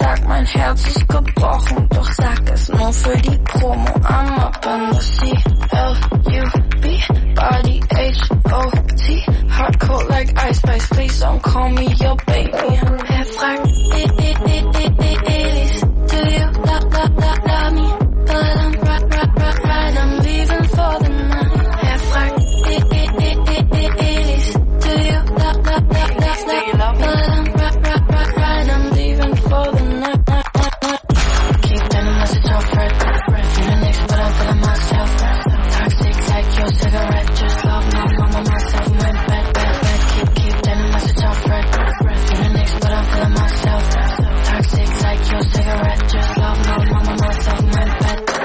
sag, mein Herz ist gebrochen, doch sag es nur für die Promo. I'm up in the C-L-U-B, body H-O-T, hardcore like Ice Spice, please don't call me your baby. Wer fragt, Elise, do you love me? But I'm right, I'm leaving for the night. Wer fragt, Elise, do you love me? But I'm right, I'm leaving for the night. Keep sending message off red, feeling next but I'm feeling myself. Toxic like your cigarette, just love my mama, myself, my bad. Keep sending message off red, feeling next but I'm feeling myself. Toxic like your cigarette, just love my mama, myself, my bad.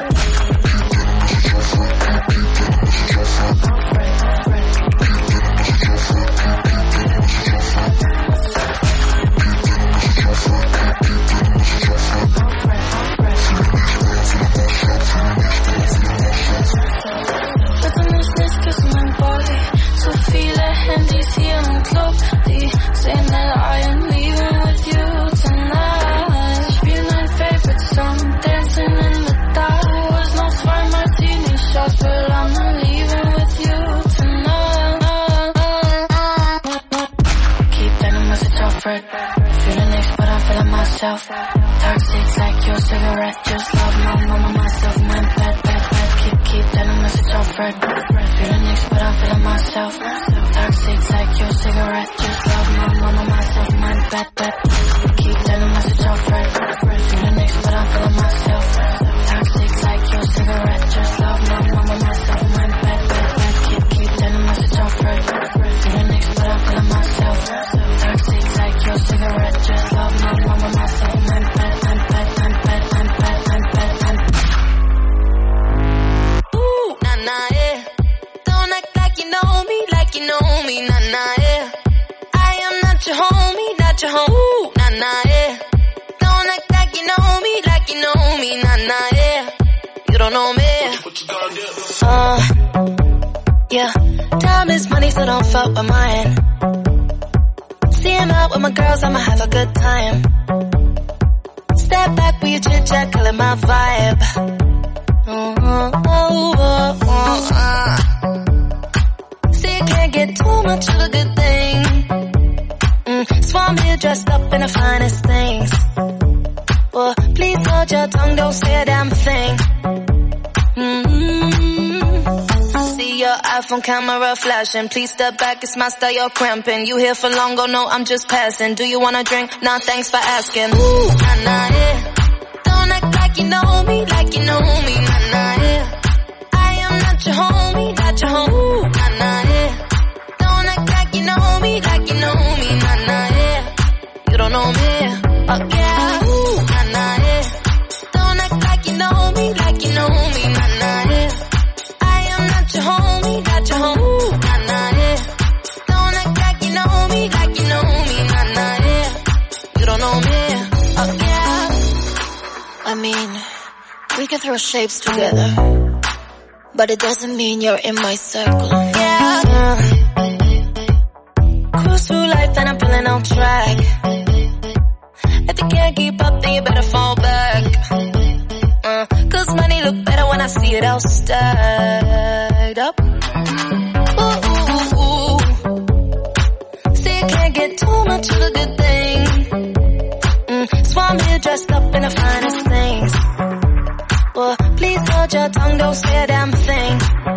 So viele Handys hier im Club, die sehen, that I am leaving with you tonight. Spiel mein favorite song, dancing in the dark. Was noch 2 martini shots, but I'm not leaving with you tonight. Keep sending message off red, feeling next but I'm feeling myself. Toxic like your cigarette, just love my mama, myself, my bad. Keep sending message off red, feeling next but I'm feeling myself. Toxic like your cigarette, just love my mama, myself, my bad. Keep sending message off red, feeling next but I'm feeling myself. Toxic like your cigarette, just love my mama, myself, my bad. Keep sending message off red, feeling next but I'm feeling myself. Toxic like your cigarette, just love my mama, myself, my bad. You know me, nah, nah, yeah. I am not your homie, not your home, nah, nah, yeah. Don't act like you know me, nah, nah, yeah. You don't know me. What you gonna do? Yeah. Time is money, so don't fuck with mine. See him out with my girls, I'ma have a good time. Step back with your chit chat, killing my vibe. Can't get too much of a good thing. Swan here dressed up in the finest things. Well, please hold your tongue, don't say a damn thing. See your iPhone camera flashing. Please step back, it's my style, you're cramping. You here for long, go no, I'm just passing. Do you wanna drink? Nah, thanks for asking. Ooh, nah, nah, yeah. Don't act like you know me, nah, nah, yeah. I am not your homie, not your home, nah, nah, yeah. Don't act like you know me, nah, nah, yeah. You don't know me, oh yeah, ooh, nah, nah, yeah. Don't act like you know me, nah, nah, yeah. I am not your homie, not your home, nah, nah, yeah. Don't act like you know me, nah, nah, yeah. You don't know me, oh yeah. I mean, we can throw shapes together, but it doesn't mean you're in my circle. Yeah. Cruise through life and I'm feeling on track. If you can't keep up, then you better fall back. Cause money look better when I see it all stacked up. Ooh, ooh, ooh. See, you can't get too much of a good thing. Swan here dressed up in the finest things. Well, please hold your tongue, don't say a damn thing.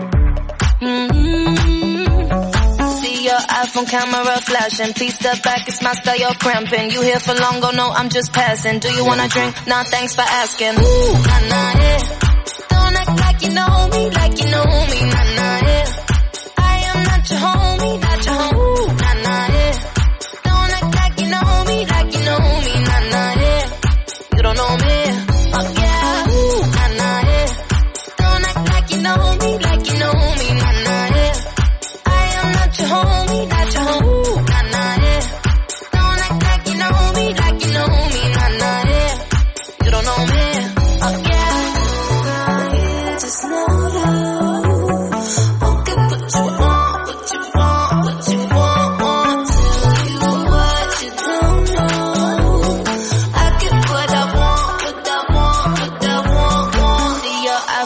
See your iPhone camera flashing. Please step back, it's my style, you're cramping. You here for long, go no, I'm just passing. Do you wanna drink? Nah, thanks for asking. Ooh, nah, nah, yeah. Don't act like you know me, nah, nah, yeah. I am not your homie, not your home, nah, nah, yeah. Don't act like you know me, nah, nah, yeah. You don't know me, oh yeah, ooh, nah, nah, yeah. Don't act like you know me, nah, nah, yeah. I am not your homie, not your home, nah, nah, yeah. Don't act like you know me, nah, nah, yeah. You don't know me, oh yeah. I just know you. Won't get what you want,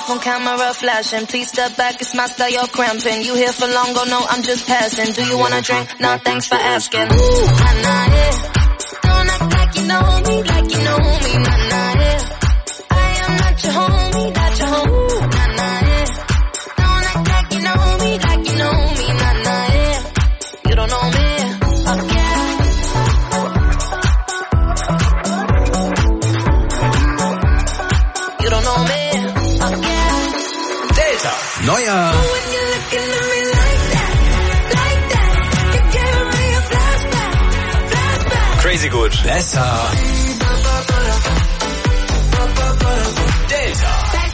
iPhone camera flashing. Please step back, it's my style, you're cramping. You here for long, oh no, I'm just passing. Do you wanna drink? Nah, thanks for asking. Ooh, nah, nah, yeah. Don't act like you know me, like you know me, nah, nah, yeah. I am not your homie, not your homie. Ooh, nah, nah, yeah. Don't act like you know me, like you know me, nah, nah, yeah. You don't know me, okay. You don't know me, okay. Delta. Neuer. Crazy gut. Besser. Delta.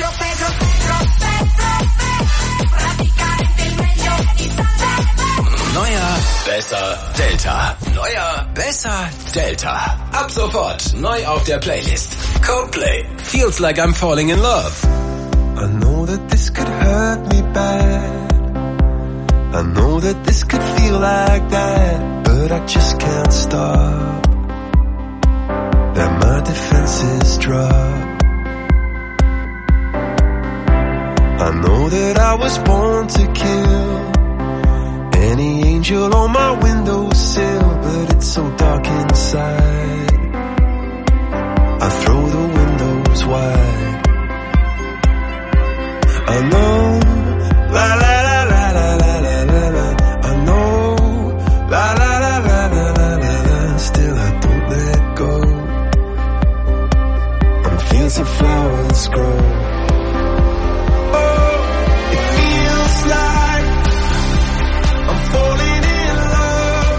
Neuer, besser, Delta. Neuer, besser, Delta. Ab sofort neu auf der Playlist. Coldplay. Feels like I'm falling in love. I know that this could hurt me bad. I know that this could feel like that, but I just can't stop. That my defenses drop. I know that I was born to kill any angel on my windowsill, but it's so dark inside. I throw the windows wide. I know, la la la la la la la la la. I know, la la la la la la la la. Still I don't let go. And fields of flowers grow. Oh, it feels like I'm falling in love.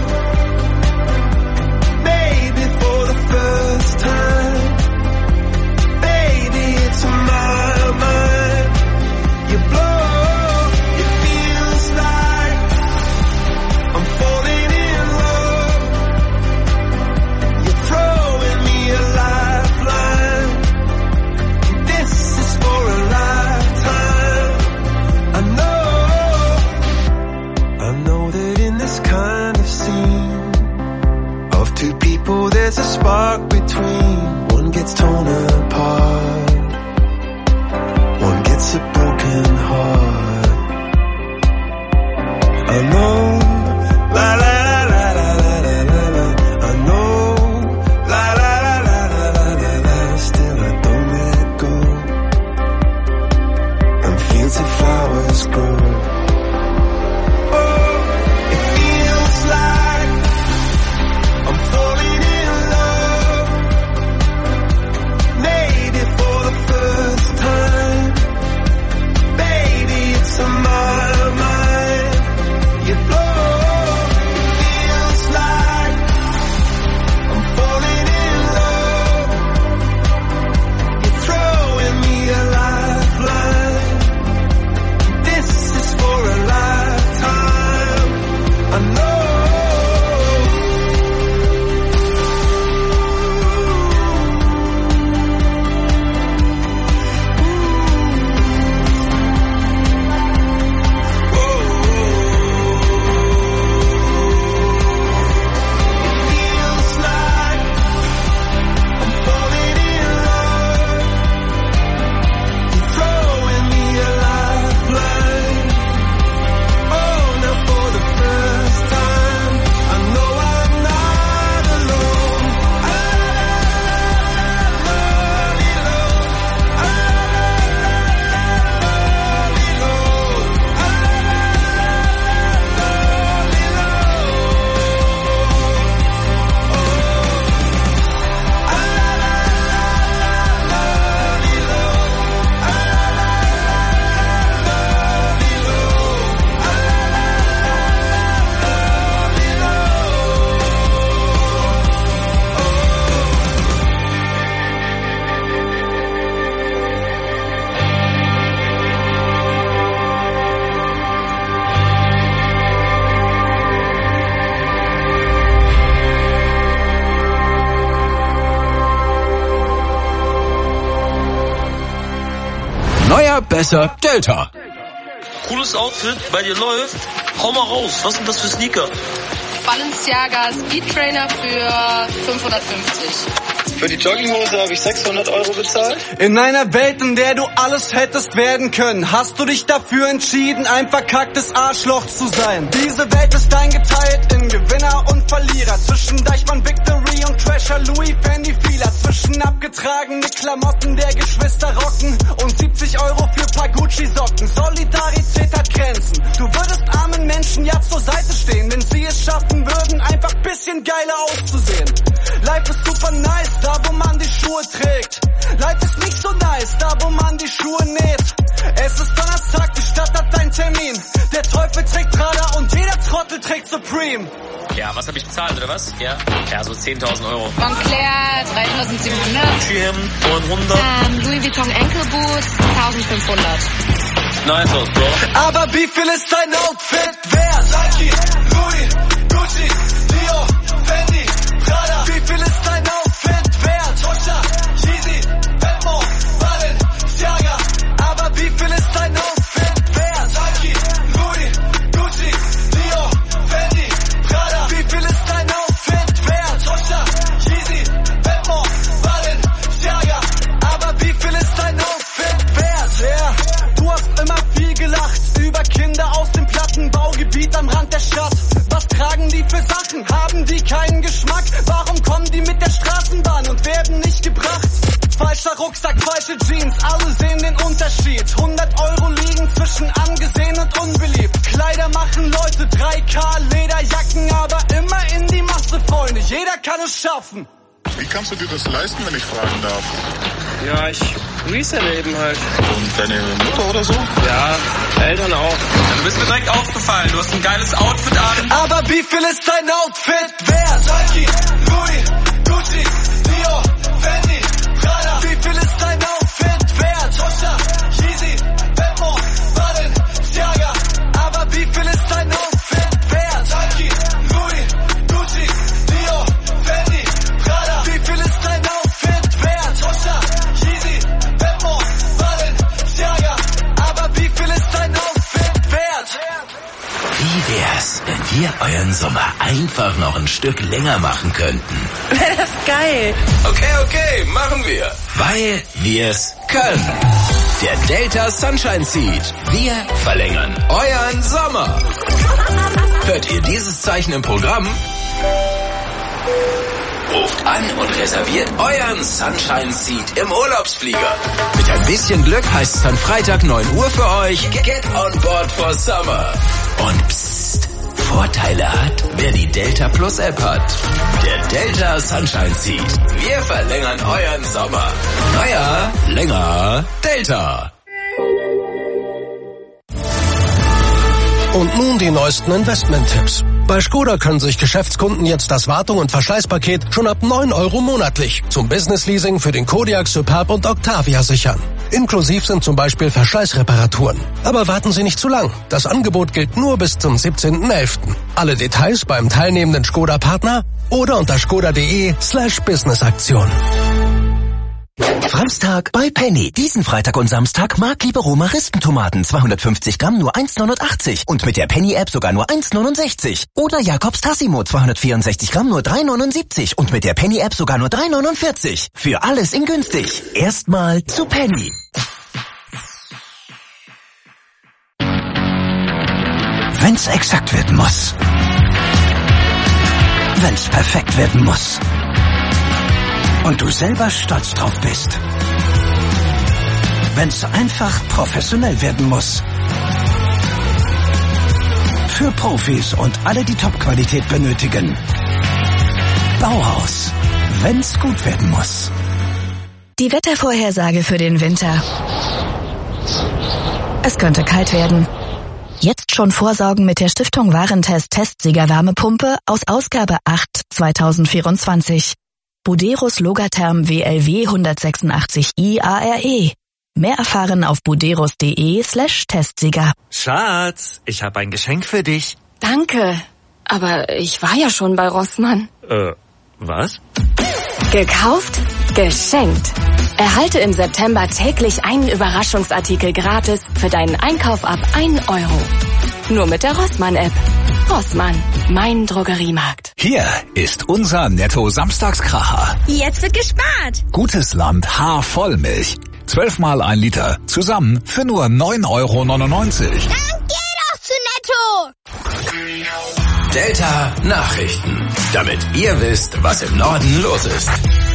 Maybe for the first time. Baby, it's in my mind. You blow, it feels like I'm falling in love. You're throwing me a lifeline. This is for a lifetime. I know that in this kind of scene of two people there's a spark between. One gets torn apart, one gets a broken heart. I know, la la la la la la la la. I know, la la la la la la la la. Still I don't let go. And fields of flowers grow. Oh, it feels like I'm falling in love. Maybe for the first time. Baby, it's on my mind. You blow, it feels like I'm falling in love. You're throwing me a lifeline. This is for a lifetime. I know. Feels like I'm falling in love. You're throwing me a lifeline. Oh, now for the first time, I know I'm not alone. Neuer, besser, Delta. Cooles Outfit, bei dir läuft. Hau mal raus, was sind das für Sneaker? Balenciaga Speed Trainer für 550. Für die Jogginghose habe ich 600 € bezahlt. In einer Welt, in der du alles hättest werden können, hast du dich dafür entschieden, ein verkacktes Arschloch zu sein. Diese Welt ist eingeteilt in Gewinner und Verlierer, zwischen Deichmann Victory und Trasher Louis Fendi Fila, zwischen abgetragene Klamotten der Geschwister rocken und 70 € für paar Gucci-Socken. Solidarität hat Grenzen. Du würdest armen Menschen ja zur Seite stehen, wenn sie es schaffen würden, einfach bisschen geiler auszusehen. Life ist super nice, da wo man die Schuhe trägt. Life ist nicht so nice, da wo man die Schuhe näht. Es ist Donnerstag, die Stadt hat einen Termin. Der Teufel trägt Prada und jeder Trottel trägt Supreme. Ja, was habe ich bezahlt, oder was? Ja, so 10.000 €. Moncler 3.700. Schirm 900. Louis Vuitton Enkelboots 1.500. Nice aus, Bro. Aber wie viel ist dein Outfit wert? Nike, Louis, Gucci, Dior, Fendi, Prada. Wie viel ist dein Outfit wert? Tosha, Yeezy, Vetements, Balenciaga. Aber wie viel ist dein Outfit wert? Nike, Louis, Gucci, Dior, Fendi, Prada. Wie viel ist dein Outfit wert? Tosha, Yeezy, Vetements, Balenciaga. Aber wie viel ist dein Outfit wert? Yeah. Du hast immer viel gelacht über Kinder aus dem Plattenbaugebiet am Rand der Stadt. Was tragen die für Sachen? Haben die keinen Geschmack? Warum kommen die mit der Straßenbahn und werden nicht gebracht? Falscher Rucksack, falsche Jeans, alle sehen den Unterschied. 100 € liegen zwischen angesehen und unbeliebt. Kleider machen Leute, 3K Lederjacken, aber immer in die Masse, Freunde. Jeder kann es schaffen. Wie kannst du dir das leisten, wenn ich fragen darf? Ja, ich reselle eben halt. Und deine Mutter oder so? Ja, Eltern auch. Du bist mir direkt aufgefallen. Du hast ein geiles Outfit an. Aber wie viel ist dein Outfit wert? Nike, Louis, Gucci, Dior, Fendi, Prada. Wie viel ist dein Outfit wert? Tosha, Yeezy, Vetements, Balenciaga. Aber wie viel ist dein Outfit wert? Nike, Louis, Gucci, Dior, Fendi, Prada. Wie viel ist dein Outfit wert? Tosha, Yeezy, Vetements, Balenciaga. Aber wie viel ist dein Outfit wert? Wie wär's, wenn wir euren Sommer einfach noch ein Stück länger machen könnten? Das ist geil. Okay, machen wir. Weil wir's können. Der Delta Sunshine Seed. Wir verlängern euren Sommer. Hört ihr dieses Zeichen im Programm? Ruft an und reserviert euren Sunshine Seat im Urlaubsflieger. Mit ein bisschen Glück heißt es dann Freitag 9 Uhr für euch. Get on board for summer. Und psst, Vorteile hat, wer die Delta Plus App hat. Der Delta Sunshine Seat. Wir verlängern euren Sommer. Neuer, länger, Delta. Und nun die neuesten Investment-Tipps. Bei Skoda können sich Geschäftskunden jetzt das Wartung- und Verschleißpaket schon ab 9 € monatlich zum Business-Leasing für den Kodiaq, Superb und Octavia sichern. Inklusiv sind zum Beispiel Verschleißreparaturen. Aber warten Sie nicht zu lang. Das Angebot gilt nur bis zum 17.11. Alle Details beim teilnehmenden Skoda-Partner oder unter skoda.de/Businessaktion. Franztag bei Penny. Diesen Freitag und Samstag Mark Libero Maristentomaten 250 Gramm nur 1,89 und mit der Penny-App sogar nur 1,69. Oder Jakobs Tassimo 264 Gramm nur 3,79 und mit der Penny-App sogar nur 3,49. Für alles in günstig. Erstmal zu Penny. Wenn's exakt werden muss. Wenn's perfekt werden muss. Und du selber stolz drauf bist. Wenn's einfach professionell werden muss. Für Profis und alle, die Top-Qualität benötigen. Bauhaus. Wenn's gut werden muss. Die Wettervorhersage für den Winter. Es könnte kalt werden. Jetzt schon vorsorgen mit der Stiftung Warentest Testsieger Wärmepumpe aus Ausgabe 8 2024. Buderus Logatherm WLW 186i ARE. Mehr erfahren auf buderus.de/Testsieger. Schatz, ich habe ein Geschenk für dich. Danke, aber ich war ja schon bei Rossmann. Was? Gekauft? Geschenkt. Erhalte im September täglich einen Überraschungsartikel gratis für deinen Einkauf ab 1 €. Nur mit der Rossmann-App. Rossmann, mein Drogeriemarkt. Hier ist unser Netto-Samstagskracher. Jetzt wird gespart. Gutes Land Haarvollmilch. 12 mal 1 Liter. Zusammen für nur 9,99 €. Dann geh doch zu Netto. Delta Nachrichten. Damit ihr wisst, was im Norden los ist.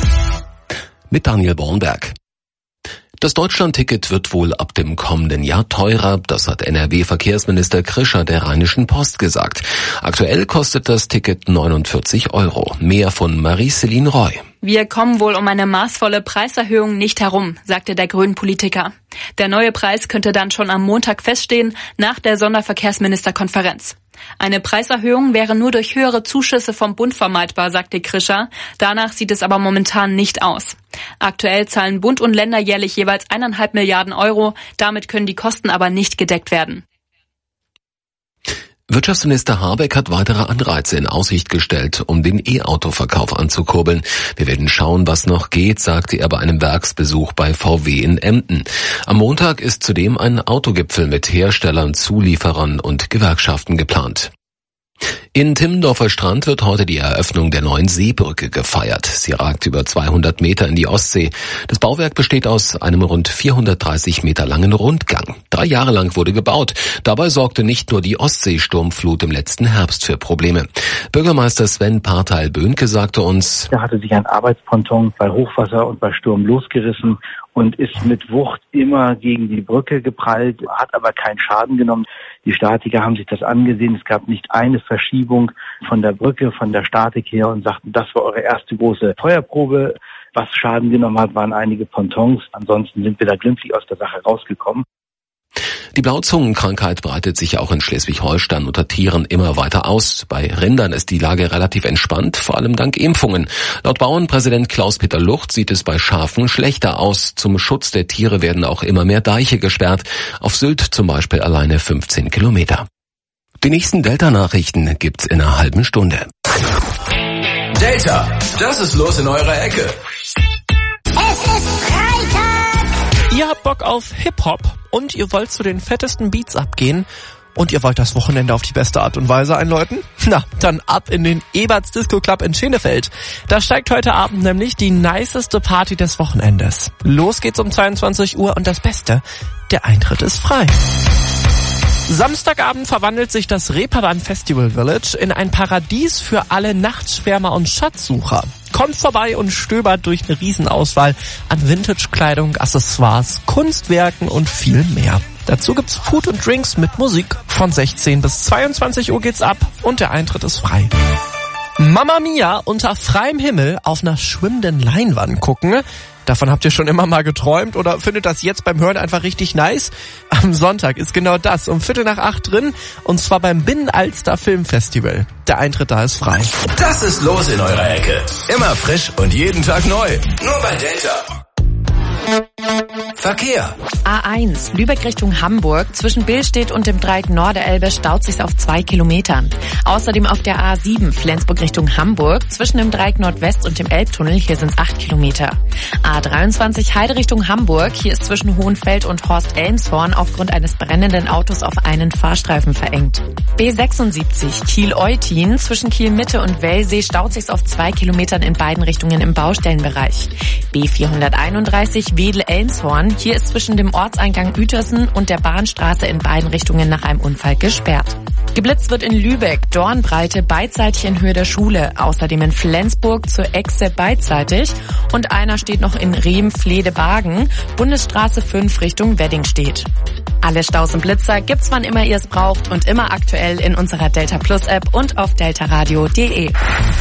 Mit Daniel Bornberg. Das Deutschland-Ticket wird wohl ab dem kommenden Jahr teurer, das hat NRW-Verkehrsminister Krischer der Rheinischen Post gesagt. Aktuell kostet das Ticket 49 €. Mehr von Marie-Céline Roy. Wir kommen wohl um eine maßvolle Preiserhöhung nicht herum, sagte der Grünen-Politiker. Der neue Preis könnte dann schon am Montag feststehen, nach der Sonderverkehrsministerkonferenz. Eine Preiserhöhung wäre nur durch höhere Zuschüsse vom Bund vermeidbar, sagte Krischer. Danach sieht es aber momentan nicht aus. Aktuell zahlen Bund und Länder jährlich jeweils 1,5 Milliarden €. Damit können die Kosten aber nicht gedeckt werden. Wirtschaftsminister Habeck hat weitere Anreize in Aussicht gestellt, um den E-Auto-Verkauf anzukurbeln. Wir werden schauen, was noch geht, sagte er bei einem Werksbesuch bei VW in Emden. Am Montag ist zudem ein Autogipfel mit Herstellern, Zulieferern und Gewerkschaften geplant. In Timmendorfer Strand wird heute die Eröffnung der neuen Seebrücke gefeiert. Sie ragt über 200 Meter in die Ostsee. Das Bauwerk besteht aus einem rund 430 Meter langen Rundgang. 3 Jahre lang wurde gebaut. Dabei sorgte nicht nur die Ostseesturmflut im letzten Herbst für Probleme. Bürgermeister Sven Parteil-Böhnke sagte uns: Da hatte sich ein Arbeitsponton bei Hochwasser und bei Sturm losgerissen und ist mit Wucht immer gegen die Brücke geprallt, hat aber keinen Schaden genommen. Die Statiker haben sich das angesehen. Es gab nicht eine Verschiebung von der Brücke, von der Statik her und sagten, das war eure erste große Feuerprobe. Was Schaden genommen hat, waren einige Pontons. Ansonsten sind wir da glimpflich aus der Sache rausgekommen. Die Blauzungenkrankheit breitet sich auch in Schleswig-Holstein unter Tieren immer weiter aus. Bei Rindern ist die Lage relativ entspannt, vor allem dank Impfungen. Laut Bauernpräsident Klaus-Peter Lucht sieht es bei Schafen schlechter aus. Zum Schutz der Tiere werden auch immer mehr Deiche gesperrt. Auf Sylt zum Beispiel alleine 15 Kilometer. Die nächsten Delta-Nachrichten gibt's in einer halben Stunde. Delta, das ist los in eurer Ecke. Es ist Freitag. Ihr habt Bock auf Hip-Hop und ihr wollt zu den fettesten Beats abgehen und ihr wollt das Wochenende auf die beste Art und Weise einläuten? Na, dann ab in den Eberts Disco Club in Schenefeld. Da steigt heute Abend nämlich die niceste Party des Wochenendes. Los geht's um 22 Uhr und das Beste, der Eintritt ist frei. Samstagabend verwandelt sich das Reeperbahn Festival Village in ein Paradies für alle Nachtschwärmer und Schatzsucher. Kommt vorbei und stöbert durch eine Riesenauswahl an Vintage-Kleidung, Accessoires, Kunstwerken und viel mehr. Dazu gibt's Food und Drinks mit Musik. Von 16 bis 22 Uhr geht's ab und der Eintritt ist frei. Mamma Mia unter freiem Himmel auf einer schwimmenden Leinwand gucken. Davon habt ihr schon immer mal geträumt oder findet das jetzt beim Hören einfach richtig nice? Am Sonntag ist genau das um 7:45 drin und zwar beim Binnenalster Filmfestival. Der Eintritt da ist frei. Das ist los in eurer Ecke. Immer frisch und jeden Tag neu. Nur bei Delta. Verkehr. A1, Lübeck Richtung Hamburg. Zwischen Billstedt und dem Dreieck Norderelbe staut sich's auf 2 Kilometern. Außerdem auf der A7, Flensburg Richtung Hamburg. Zwischen dem Dreieck Nordwest und dem Elbtunnel, hier sind's 8 Kilometer. A23, Heide Richtung Hamburg. Hier ist zwischen Hohenfeld und Horst-Elmshorn aufgrund eines brennenden Autos auf einen Fahrstreifen verengt. B76, Kiel-Eutin. Zwischen Kiel-Mitte und Wellsee staut sich's auf 2 Kilometern in beiden Richtungen im Baustellenbereich. B431, Wedel-Elmshorn. Hier ist zwischen dem Ortseingang Uetersen und der Bahnstraße in beiden Richtungen nach einem Unfall gesperrt. Geblitzt wird in Lübeck, Dornbreite beidseitig in Höhe der Schule. Außerdem in Flensburg zur Echse beidseitig. Und einer steht noch in Rehm-Flede-Bagen, Bundesstraße 5 Richtung Weddingstedt. Alle Staus und Blitzer gibt's wann immer ihr es braucht und immer aktuell in unserer Delta Plus App und auf deltaradio.de.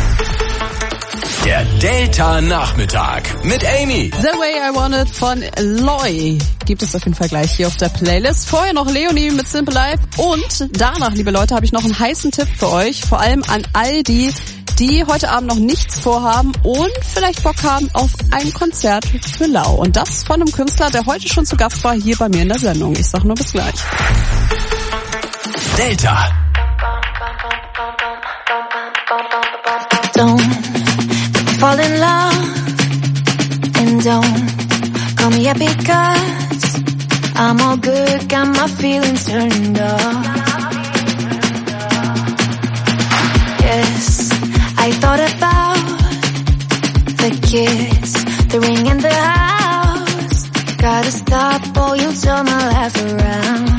Der Delta-Nachmittag mit Amy. The Way I Want It von Loy gibt es auf jeden Fall gleich hier auf der Playlist. Vorher noch Leonie mit Simple Life und danach, liebe Leute, habe ich noch einen heißen Tipp für euch. Vor allem an all die heute Abend noch nichts vorhaben und vielleicht Bock haben auf ein Konzert für Lau. Und das von einem Künstler, der heute schon zu Gast war hier bei mir in der Sendung. Ich sag nur bis gleich. Delta. Fall in love and don't call me up because I'm all good, got my feelings turned off. Yes, I thought about the kiss, the ring in the house. Gotta stop or you'll turn my life around.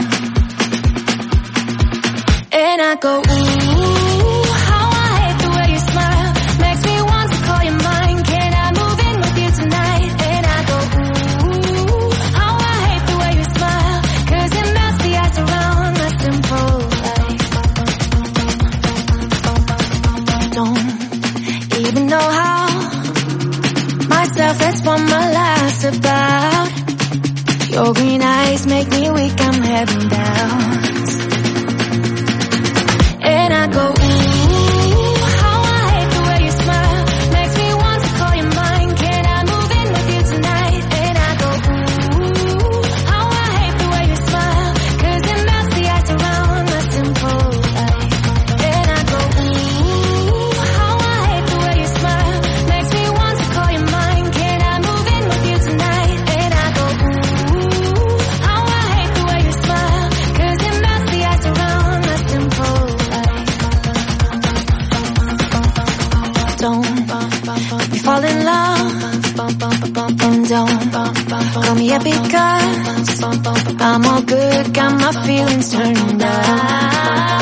And I go, ooh, how I hate the way you smile. Makes me want to call you mine. Can I move in with you tonight? And I go, ooh, how I hate the way you smile. 'Cause it melts the ice around my simple life. Don't even know how. Myself, that's what my life's about. Your green eyes make me weak, I'm heading down. And I go, ooh, how I hate the way you smile. Makes me want to call you mine. Can I move in with you tonight? And I go, ooh, how I hate the way you smile. 'Cause it melts the ice around my simple life. And I go, ooh, how I hate the way you smile. Makes me want to call you mine. Can I move in with you tonight? And I go, ooh, how I hate the way you smile. 'Cause it melts the ice around my simple life. Don't we fall in love, and don't call me up because I'm all good, got my feelings turned on.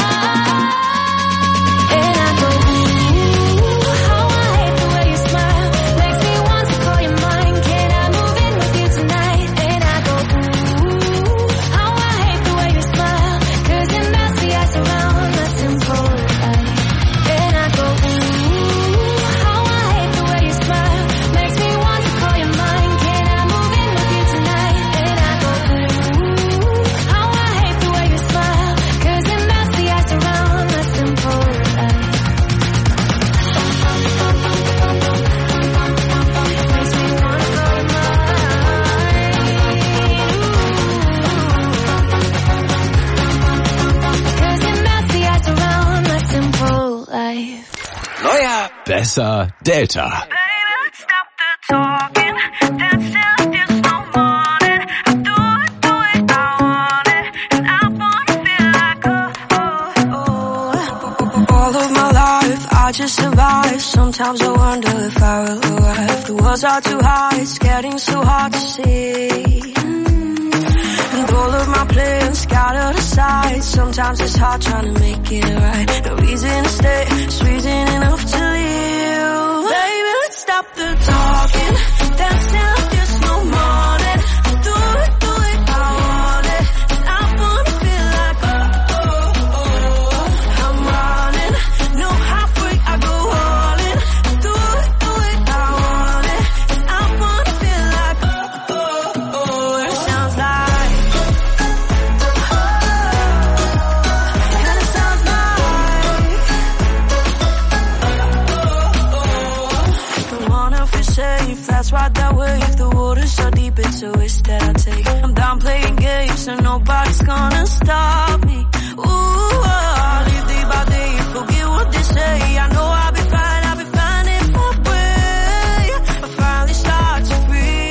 And I go, ooh, how I hate the way you smile. Makes me want to call you mine. Can I move in with you tonight? And I go, ooh, how I hate the way you smile. 'Cause it melts the ice around my simple life. And I go, ooh, how I hate the way you smile. Makes me want to call you mine. Can I move in with you tonight? And I go, ooh, how I hate the way you smile. 'Cause it melts the ice around my simple life. Makes me want to call you mine. 'Cause it melts the ice around my simple life. Neuer, besser, Delta. All of my life, I just survive. Sometimes I wonder if I will arrive. The walls are too high, it's getting so hard to see. And all of my plans scattered aside. Sometimes it's hard trying to make it right. No reason to stay, it's reason enough to leave. Baby, let's stop the talking. Dancing like there's no morning. Do it, I want it. And I wanna feel like, I'm running. No halfway, I go all in. Do it, I want it. And I wanna feel like, it sounds like, and it sounds like, don't wanna feel safe, that's right that way. If the water's so deep, it's a risk that I take. I'm done playing games, so nobody's gonna stop me. Ooh, I'll live day by day, forget what they say. I know I'll be fine in my way. I finally start to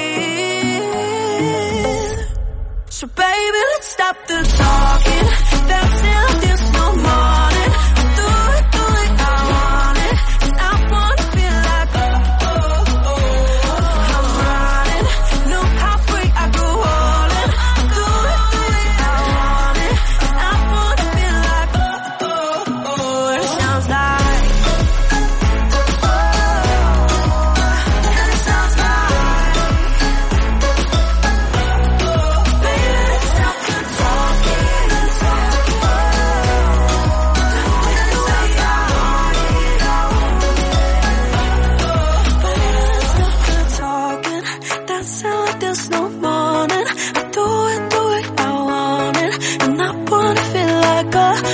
breathe. So baby, let's stop the talking. Dancing like there's no morning. Do it, I want it. And I wanna feel like, I'm running. No halfway, I go all in. Do it, I want it. And I wanna feel like, it sounds like, and it sounds like, baby, let's stop the talking. Dancing like there's no morning. Do it, I want it. And I wanna feel like,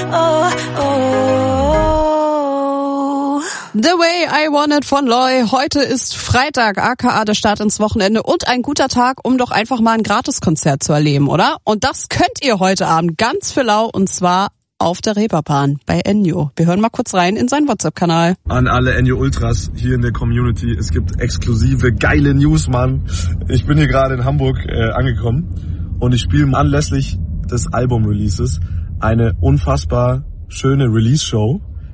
The Way I Want It von Loy. Heute ist Freitag, aka der Start ins Wochenende und ein guter Tag, um doch einfach mal ein Gratiskonzert zu erleben, oder? Und das könnt ihr heute Abend ganz für lau, und zwar auf der Reeperbahn bei Ennio. Wir hören mal kurz rein in seinen WhatsApp-Kanal. An alle Ennio Ultras hier in der Community. Es gibt exklusive, geile News, Mann. Ich bin hier gerade in Hamburg angekommen und ich spiele anlässlich des Album-Releases eine unfassbar schöne Release-Show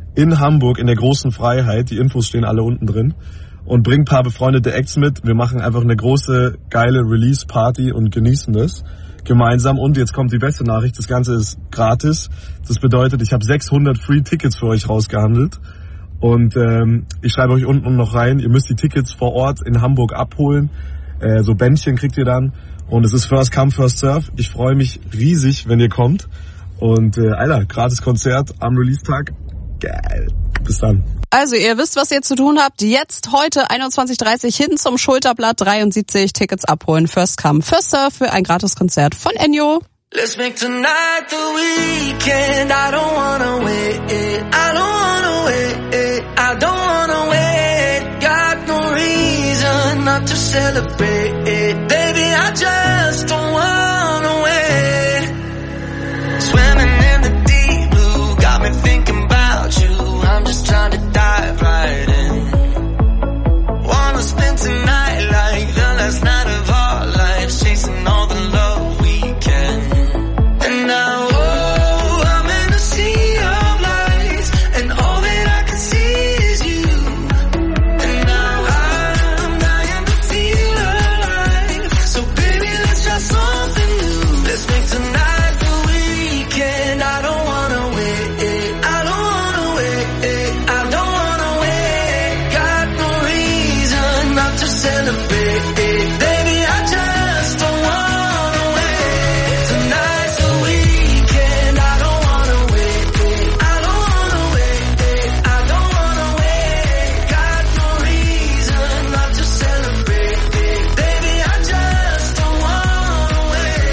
in Hamburg in der großen Freiheit. Die Infos stehen alle unten drin. Und bring ein paar befreundete Acts mit. Wir machen einfach eine große, geile Release-Party und genießen das gemeinsam. Und jetzt kommt die beste Nachricht, das Ganze ist gratis. Das bedeutet, ich habe 600 Free-Tickets für euch rausgehandelt. Und ich schreibe euch unten noch rein, ihr müsst die Tickets vor Ort in Hamburg abholen. So Bändchen kriegt ihr dann. Und es ist First Come, First Serve. Ich freue mich riesig, wenn ihr kommt. Und Alter, gratis Konzert am Release-Tag. Geil. Bis dann. Also ihr wisst, was ihr zu tun habt. Jetzt heute 21:30 hin zum Schulterblatt 73 Tickets abholen. First Come, First Serve für ein gratis Konzert von Ennio. Let's make tonight the weekend. I don't wanna wait. I don't wanna wait. I don't wanna wait. Got no reason not to celebrate. Baby, I just don't wanna wait. Swimming in the deep blue got me thinking about you. I'm just trying to dive right in. Wanna spend tonight like the last night of our lives, chasing all the love we can. And now, oh, I'm in a sea of lights, and all that I can see is you. And now I'm dying to feel alive. So baby, let's try something new. Let's make tonight the weekend. I don't wanna wait. I don't wanna wait. I don't wanna wait. Got no reason not to celebrate. Baby, I just don't wanna wait. Tonight's the weekend. I don't wanna wait. I don't wanna wait. I don't wanna wait. Got no reason not to celebrate. Baby, I just don't wanna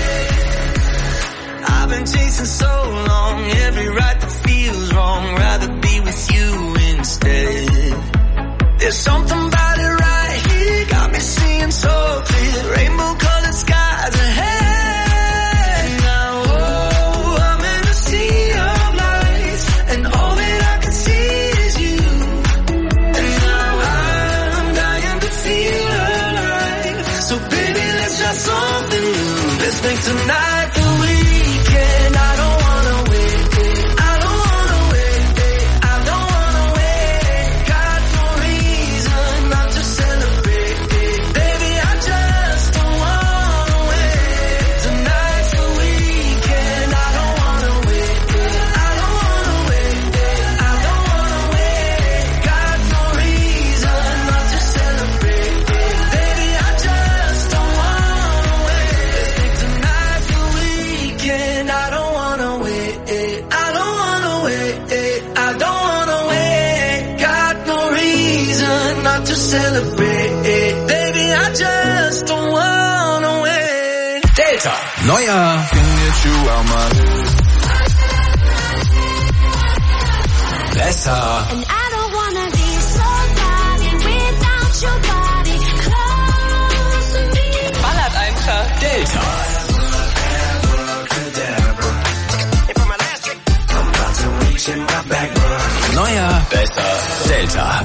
wait. I've been chasing so long, every right that feels wrong. Rather be with you instead. There's something about it right here, got me seeing so clear. Rainbow colored skies ahead. Now, oh, I'm in a sea of lights, and all that I can see is you. And now I'm dying to feel alive. So baby, let's try something new. Let's make tonight the weekend. I don't wanna wait. I don't wanna wait. I don't wanna wait. Got no reason not to celebrate. Baby, I just don't wanna wait. Tonight's the weekend. I don't wanna wait. I don't wanna wait. I don't wanna wait. Got no reason not to celebrate. Baby, I just don't wanna wait. Let's make tonight the weekend. I don't wanna wait. I don't wanna wait. I don't wanna wait. Got no reason not to celebrate. Baby, I just don't wanna wait. Delta. Neuer besser. And I don't wanna be somebody without your body close to me. Ballert einfach. Delta. Neuer besser. Delta.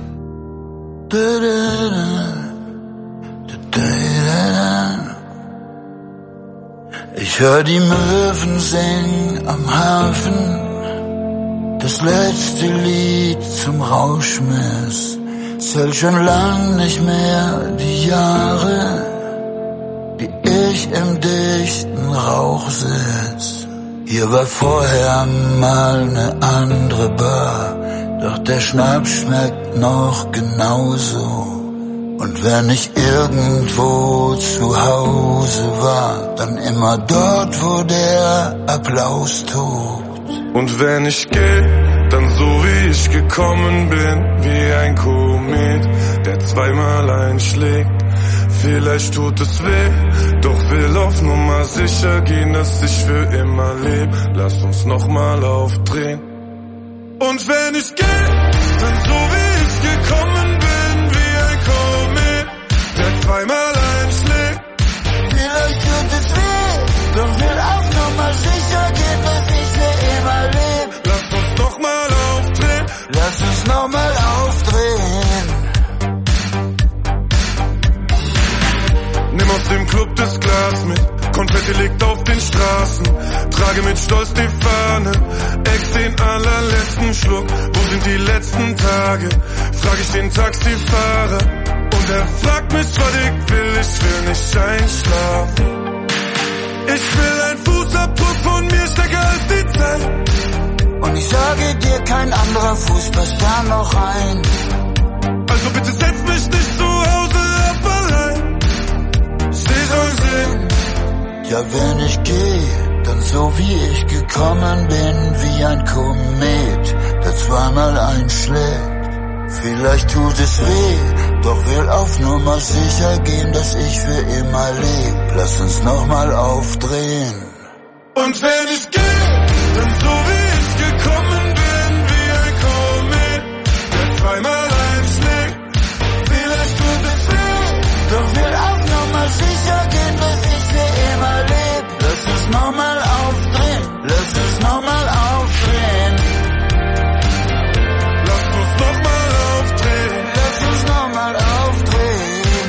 Ich hör die Möwen singen am Hafen, das letzte Lied zum Rauschmiss. Zählt schon lang nicht mehr die Jahre, die ich im dichten Rauch sitz. Hier war vorher mal ne andere Bar, doch der Schnaps schmeckt noch genauso. Und wenn ich irgendwo zu Hause war, dann immer dort, wo der Applaus tobt. Und wenn ich geh, dann so wie ich gekommen bin, wie ein Komet, der zweimal einschlägt. Vielleicht tut es weh, doch will auf Nummer sicher gehen, dass ich für immer leb. Lass uns nochmal aufdrehen. Und wenn ich geh, dann so wie ich gekommen bin, wie ein Komet, der zweimal einschlägt. Vielleicht tut es weh, doch will auf Nummer sicher gehen, dass ich für immer leb. Lass uns nochmal aufdrehen. Lass uns nochmal aufdrehen. Nimm aus dem Club das Glas mit, Konfetti liegt auf den Straßen. trage mit Stolz die Fahne, ex den allerletzten Schluck. Wo sind die letzten Tage? Frag ich den Taxifahrer. Und er fragt mich, was ich will nicht einschlafen. Ich will ein Fußabdruck von mir stärker als die Zeit. Und ich sage dir, kein anderer Fuß passt da noch rein. Also bitte setz mich nicht zu Hause ab allein. Sie soll sehen. Ja, wenn ich gehe, dann so wie ich gekommen bin, wie ein Komet, der zweimal einschlägt. Vielleicht tut es weh, doch will auf Nummer sicher gehen, dass ich für immer leb. Lass uns nochmal aufdrehen. Und wenn ich gehe, dann so wie ich gekommen bin, wie ein Komet, der zweimal einschlägt. Vielleicht tut es weh, doch will auf Nummer sicher gehen, dass ich für immer leb. Lass uns nochmal aufdrehen, lass uns nochmal aufdrehen. Lass uns nochmal aufdrehen, lass uns nochmal aufdrehen.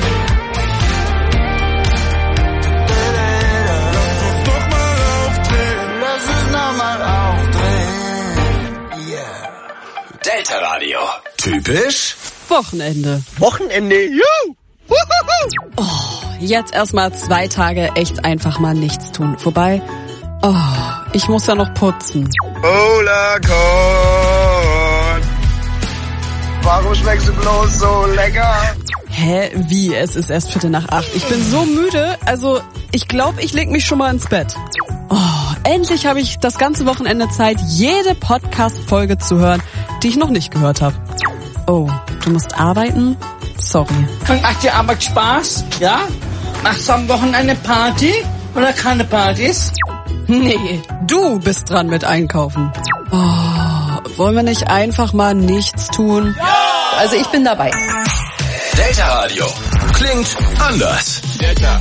Lass uns nochmal aufdrehen, lass uns nochmal aufdrehen. Yeah. Delta Radio. Typisch Wochenende. Juhu! Oh, jetzt erstmal 2 Tage echt einfach mal nichts tun. Wobei, ich muss ja noch putzen. Hola, Gott. Warum schmeckst du bloß so lecker? Hä, wie? Es ist erst 7:45. Ich bin so müde, also ich glaube, ich leg mich schon mal ins Bett. Oh, endlich habe ich das ganze Wochenende Zeit, jede Podcast-Folge zu hören, die ich noch nicht gehört habe. Oh, du musst arbeiten? Sorry. Macht dir Arbeit Spaß? Ja? Machst du am Wochenende Party oder keine Partys? Nee, du bist dran mit Einkaufen. Oh, wollen wir nicht einfach mal nichts tun? Ja! Also ich bin dabei. Delta Radio. Klingt anders. Delta.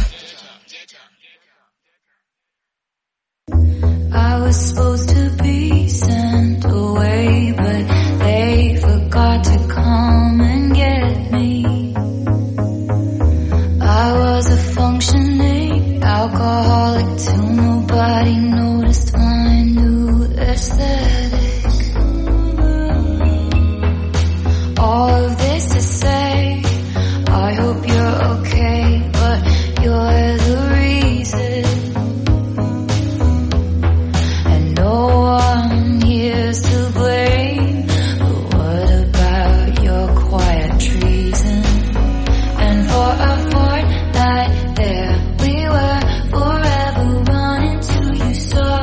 I was supposed to be sent away, but they forgot to come and get me. I was a functioning alcoholic till nobody noticed my new aesthetic. All of this to say, I hope you're okay, but you're the reason. And no one here's to blame, but what about your quiet treason? And for a fortnight there we were, forever running till you saw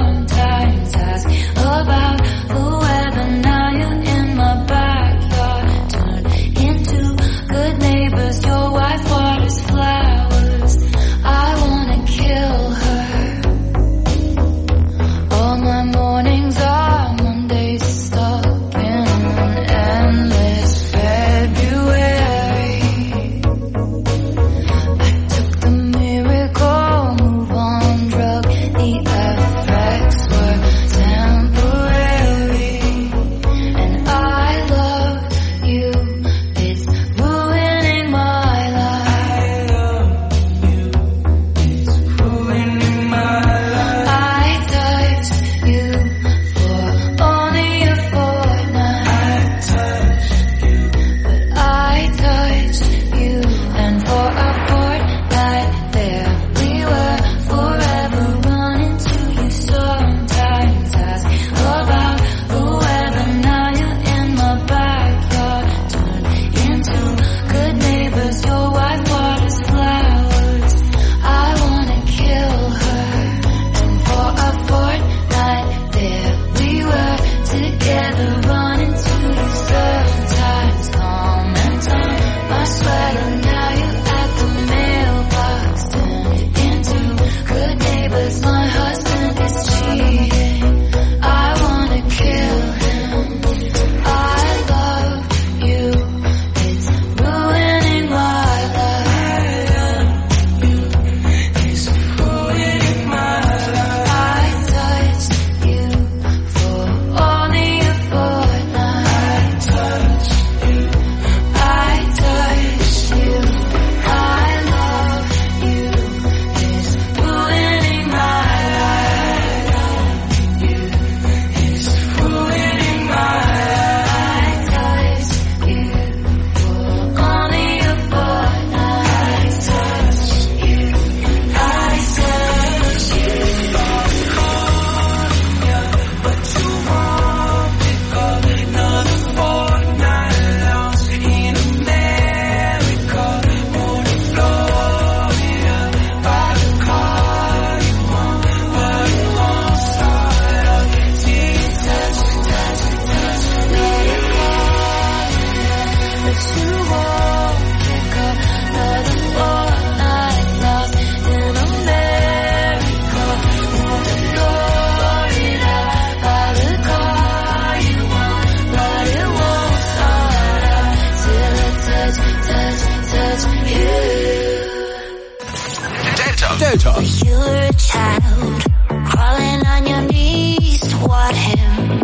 Delta. Delta. You were a child, crawling on your knees toward him,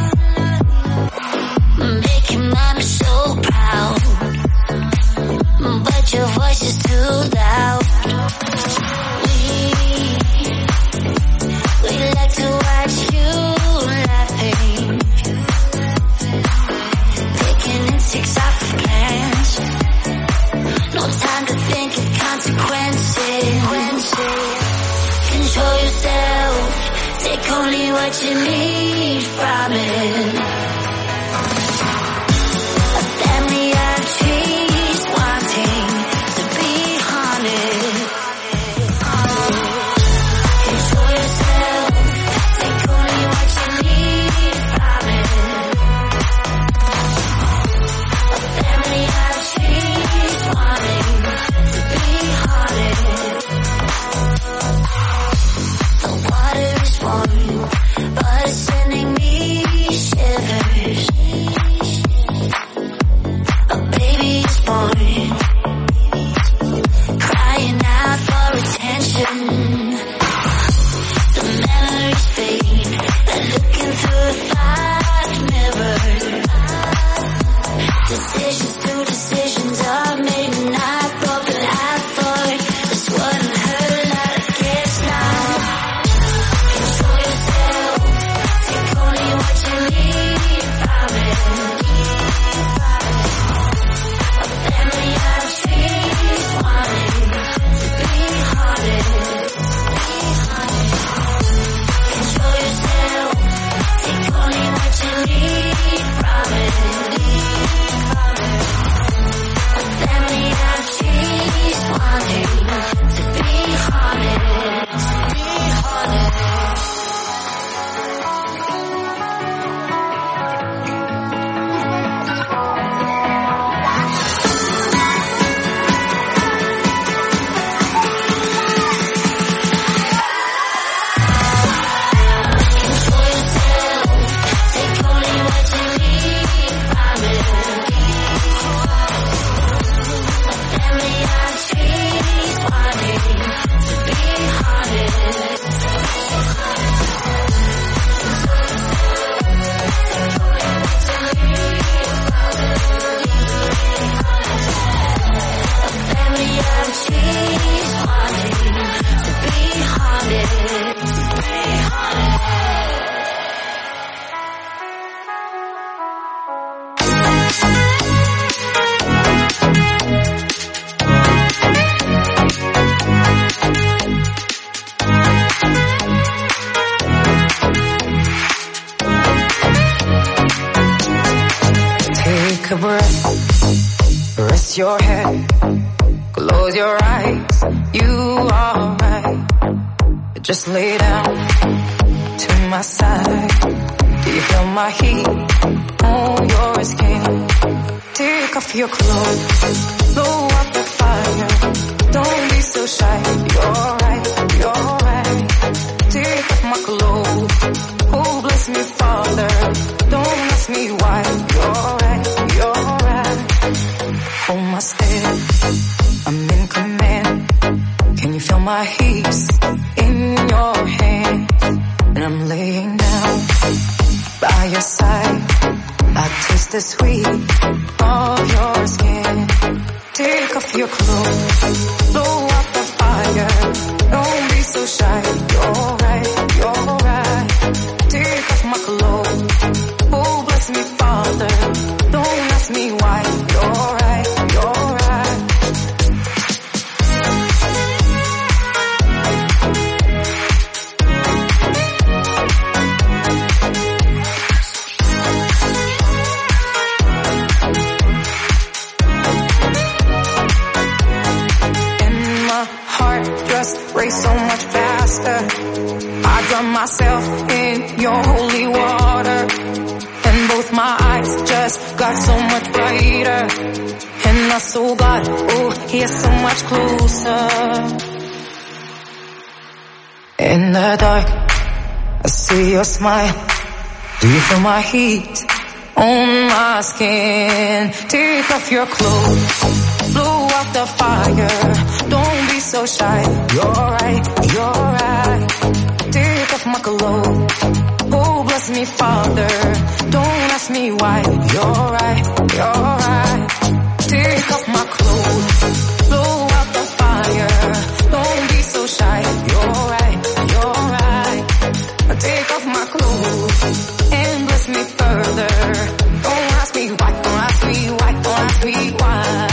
making mama so proud, but your voice is too loud. We like to watch you laughing, picking insects off of plants. No time to think of consequences. Control yourself, take only what you need from it. A family of trees wanting to be haunted. Control yourself, take only what you need from it. A family of trees wanting to be haunted. The water is warm, but it's sending me shivers. A baby is born, crying out for attention. The memories fade, they're looking through a fog mirror. Decisions are made and not broken. I thought this wouldn't hurt, not against now. Control yourself, take only what you need from it. A family of trees wanting to be haunted. Control yourself, take only what you need from it. A family of trees wanting to be haunted. Control yourself, take only what you need from it. A family of trees wanting to be haunted. A family of trees wanting to be haunted. Take a breath, rest your head, close your eyes, you are right. Just lay down to my side. Do you feel my heat on your skin? Take off your clothes, blow up the fire. Don't be so shy, you're right, you're right. Take off my clothes, oh bless me Father. Don't ask me why, you're right, you're right. Hold my step, I'm in command. Can you feel my heat in your hands? And I'm laying down by your side. I taste the sweet of your skin. Take off your clothes, blow up the fire. Don't be so shy, you're right, you're right. Take off my clothes, oh bless me Father. Don't ask me why, you're right, you're right. Race so much faster. I drown myself in your holy water, and both my eyes just got so much brighter. And I saw God, oh, He is so much closer. In the dark, I see your smile. Do you feel my heat on my skin? Take off your clothes, blow out the fire. Don't be so shy. You're right. Take off my clothes. Oh, bless me, Father. Don't ask me why. You're right. Take off my clothes. Blow out the fire. Don't be so shy. You're right. Take off my clothes and bless me further. Don't ask me why. Don't ask me why. Don't ask me why.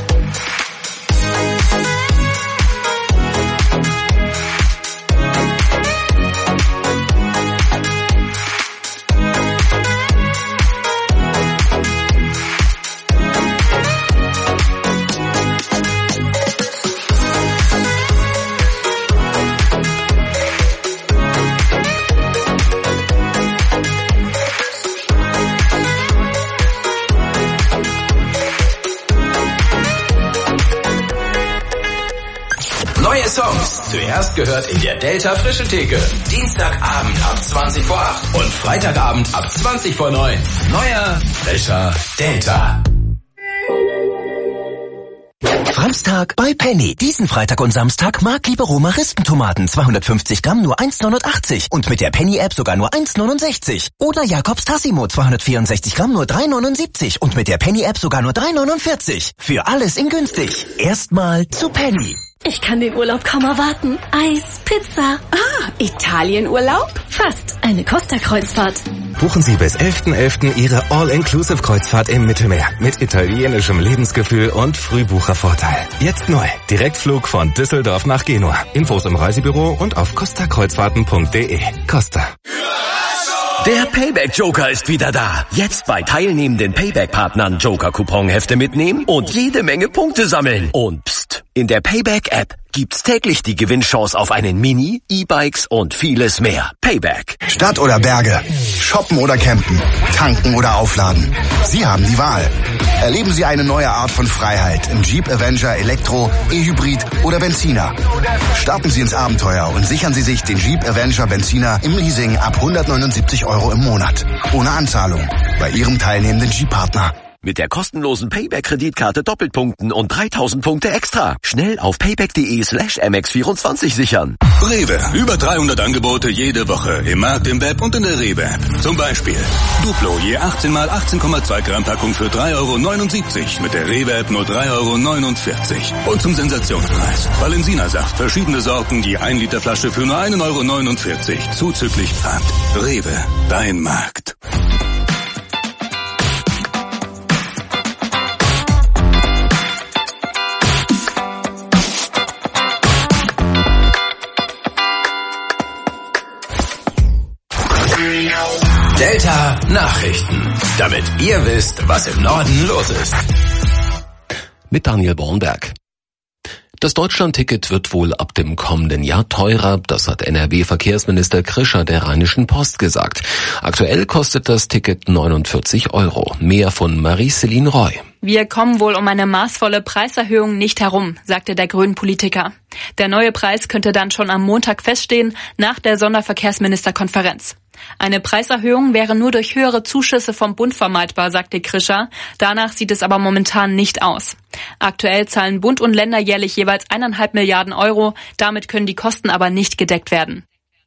Neue Songs. Zuerst gehört in der Delta Frische Theke. Dienstagabend ab 20 vor 8 und Freitagabend ab 20 vor 9. Neuer, frischer Delta. Franztag bei Penny. Diesen Freitag und Samstag Mark Roma Rispentomaten 250 Gramm nur 1,89 und mit der Penny-App sogar nur 1,69. Oder Jakobs Tassimo 264 Gramm nur 3,79 und mit der Penny-App sogar nur 3,49. Für alles in günstig. Erstmal zu Penny. Ich kann den Urlaub kaum erwarten. Eis, Pizza. Italienurlaub? Fast. Eine Costa-Kreuzfahrt. Buchen Sie bis 11.11. Ihre All-Inclusive-Kreuzfahrt im Mittelmeer mit italienischem Lebensgefühl und Frühbuchervorteil. Jetzt neu. Direktflug von Düsseldorf nach Genua. Infos im Reisebüro und auf costakreuzfahrten.de. Costa. Der Payback-Joker ist wieder da. Jetzt bei teilnehmenden Payback-Partnern Joker-Couponhefte mitnehmen und jede Menge Punkte sammeln. Und pst, in der Payback-App gibt's täglich die Gewinnchance auf einen Mini, E-Bikes und vieles mehr. Payback. Stadt oder Berge, shoppen oder campen, tanken oder aufladen. Sie haben die Wahl. Erleben Sie eine neue Art von Freiheit im Jeep Avenger Elektro, E-Hybrid oder Benziner. Starten Sie ins Abenteuer und sichern Sie sich den Jeep Avenger Benziner im Leasing ab 179 € im Monat. Ohne Anzahlung. Bei Ihrem teilnehmenden Jeep-Partner. Mit der kostenlosen Payback-Kreditkarte doppelt punkten und 3000 Punkte extra. Schnell auf payback.de/mx24 sichern. Rewe. Über 300 Angebote jede Woche. Im Markt, im Web und in der Rewe-App. Zum Beispiel Duplo je 18 x 18,2 Gramm Packung für 3,79 €. Mit der Rewe-App nur 3,49 €. Und zum Sensationspreis. Valensina-Saft. Verschiedene Sorten. Die 1 Liter Flasche für nur 1,49 €. Zuzüglich Pfand. Rewe. Dein Markt. Delta Nachrichten. Damit ihr wisst, was im Norden los ist. Mit Daniel Bornberg. Das Deutschland-Ticket wird wohl ab dem kommenden Jahr teurer, das hat NRW-Verkehrsminister Krischer der Rheinischen Post gesagt. Aktuell kostet das Ticket 49 €. Mehr von Marie-Céline Roy. Wir kommen wohl um eine maßvolle Preiserhöhung nicht herum, sagte der Grünen-Politiker. Der neue Preis könnte dann schon am Montag feststehen, nach der Sonderverkehrsministerkonferenz. Eine Preiserhöhung wäre nur durch höhere Zuschüsse vom Bund vermeidbar, sagte Krischer. Danach sieht es aber momentan nicht aus. Aktuell zahlen Bund und Länder jährlich jeweils 1,5 Milliarden €. Damit können die Kosten aber nicht gedeckt werden.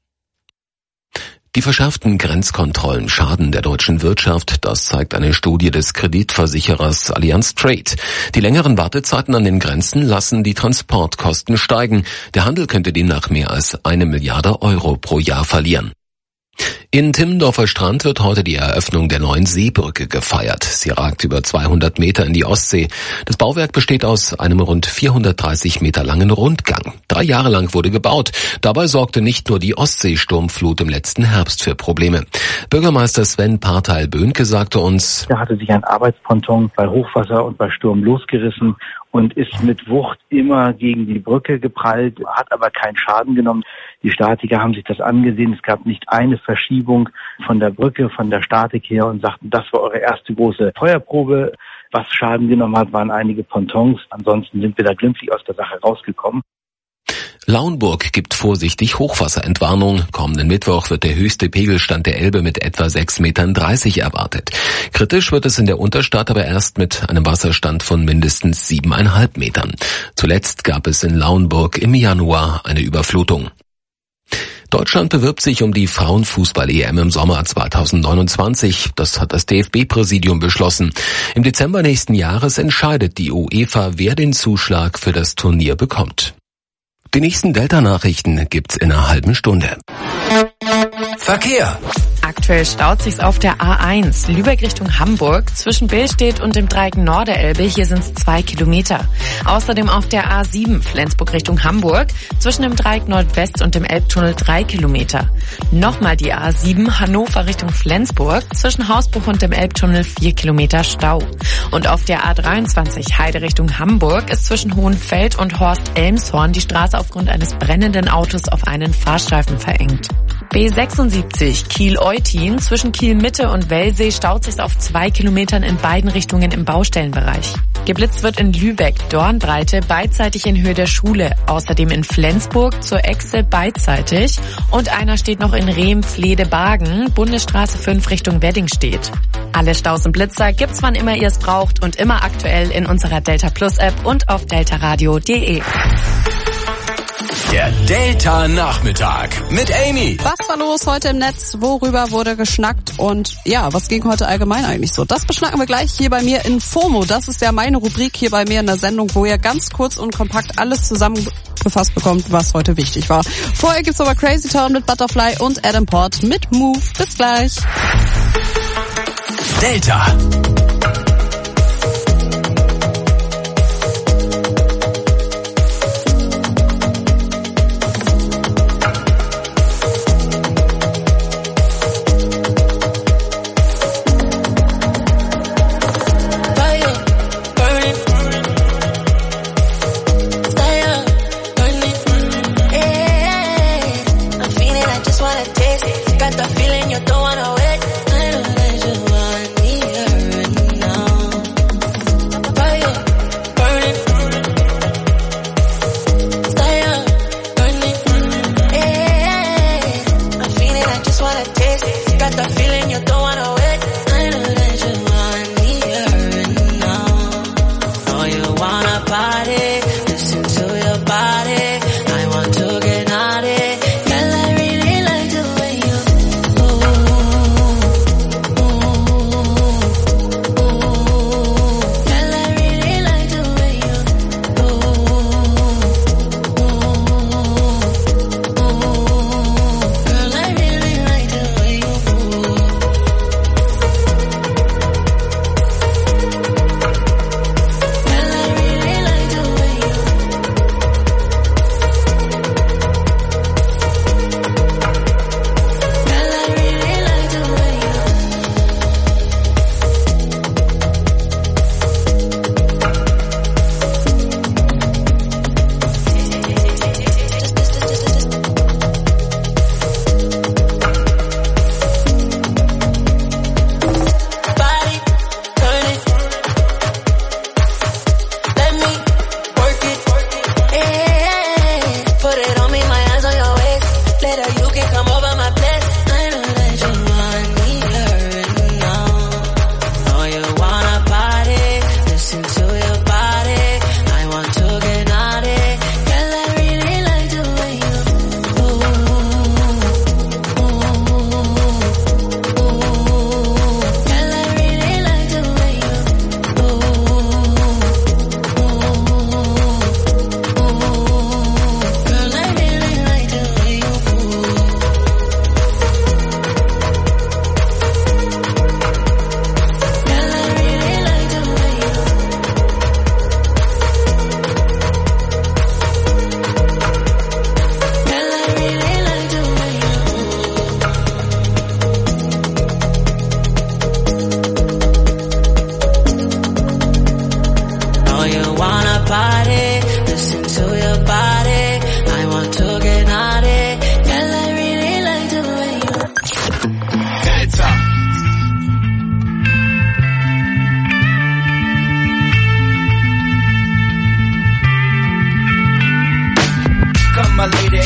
Die verschärften Grenzkontrollen schaden der deutschen Wirtschaft, das zeigt eine Studie des Kreditversicherers Allianz Trade. Die längeren Wartezeiten an den Grenzen lassen die Transportkosten steigen. Der Handel könnte demnach mehr als 1 Milliarde € pro Jahr verlieren. In Timmendorfer Strand wird heute die Eröffnung der neuen Seebrücke gefeiert. Sie ragt über 200 Meter in die Ostsee. Das Bauwerk besteht aus einem rund 430 Meter langen Rundgang. 3 Jahre lang wurde gebaut. Dabei sorgte nicht nur die Ostseesturmflut im letzten Herbst für Probleme. Bürgermeister Sven Parteil-Böhnke sagte uns: Da hatte sich ein Arbeitsponton bei Hochwasser und bei Sturm losgerissen und ist mit Wucht immer gegen die Brücke geprallt, hat aber keinen Schaden genommen. Die Statiker haben sich das angesehen. Es gab nicht eine Verschiebung von der Brücke, von der Statik her und sagten, das war eure erste große Feuerprobe. Was Schaden genommen hat, waren einige Pontons. Ansonsten sind wir da glimpflich aus der Sache rausgekommen. Lauenburg gibt vorsichtig Hochwasserentwarnung. Kommenden Mittwoch wird der höchste Pegelstand der Elbe mit etwa 6,30 Metern erwartet. Kritisch wird es in der Unterstadt aber erst mit einem Wasserstand von mindestens 7,5 Metern. Zuletzt gab es in Lauenburg im Januar eine Überflutung. Deutschland bewirbt sich um die Frauenfußball-EM im Sommer 2029. Das hat das DFB-Präsidium beschlossen. Im Dezember nächsten Jahres entscheidet die UEFA, wer den Zuschlag für das Turnier bekommt. Die nächsten Delta-Nachrichten gibt's in einer halben Stunde. Verkehr. Aktuell staut sich's auf der A1 Lübeck Richtung Hamburg zwischen Billstedt und dem Dreieck Norderelbe. Hier sind's 2 Kilometer. Außerdem auf der A7 Flensburg Richtung Hamburg zwischen dem Dreieck Nordwest und dem Elbtunnel 3 Kilometer. Nochmal die A7 Hannover Richtung Flensburg zwischen Hausbruch und dem Elbtunnel 4 Kilometer Stau. Und auf der A23 Heide Richtung Hamburg ist zwischen Hohenfeld und Horst-Elmshorn die Straße aufgrund eines brennenden Autos auf einen Fahrstreifen verengt. B76 Kiel-Eutin zwischen Kiel-Mitte und Wellsee staut sich auf 2 Kilometern in beiden Richtungen im Baustellenbereich. Geblitzt wird in Lübeck Dornbreite beidseitig in Höhe der Schule, außerdem in Flensburg zur Echse beidseitig und einer steht noch in Rehm-Flede-Bagen, Bundesstraße 5 Richtung Weddingstedt. Alle Staus und Blitzer gibt's wann immer ihr es braucht und immer aktuell in unserer Delta Plus App und auf deltaradio.de. Der Delta Nachmittag mit Amy. Was war los heute im Netz? Worüber wurde geschnackt? Und ja, was ging heute allgemein eigentlich so? Das beschnacken wir gleich hier bei mir in FOMO. Das ist ja meine Rubrik hier bei mir in der Sendung, wo ihr ganz kurz und kompakt alles zusammengefasst bekommt, was heute wichtig war. Vorher gibt's aber Crazy Town mit Butterfly und Adam Port mit Move. Bis gleich. Delta.